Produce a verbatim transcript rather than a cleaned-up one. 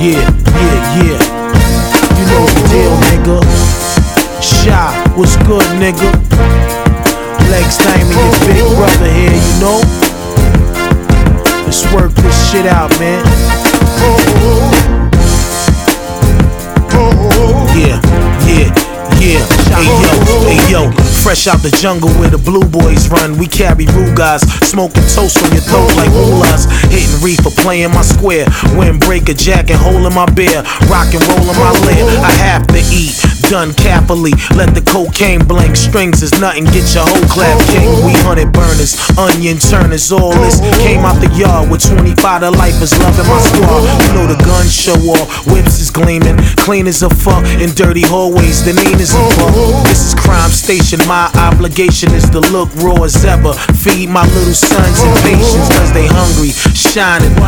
Yeah, yeah, yeah. You know the deal, nigga. Shy, what's good, nigga? Legs time and your big brother here, you know? Let's work this shit out, man. Yeah, yeah, yeah. Hey yo, hey yo. Fresh out the jungle where the blue boys run. We carry Rugas, smoking toast from your throat like mullahs. Hitting reefer, playing my square. Windbreaker jacket, holding my beer. Rock and rollin' my lair. I have to eat, done carefully. Let the cocaine blank, strings is nothing. Get your whole clap king. We hunted burners, onion turners. All this came out the yard with twenty-five to lifers loving my squad. You know the guns show off, whips is gleaming. Clean as a fuck in dirty hallways. The name is a fuck. This is Crime Station. My obligation is to look raw as ever. Feed my little sons and patience cause they hungry, shining.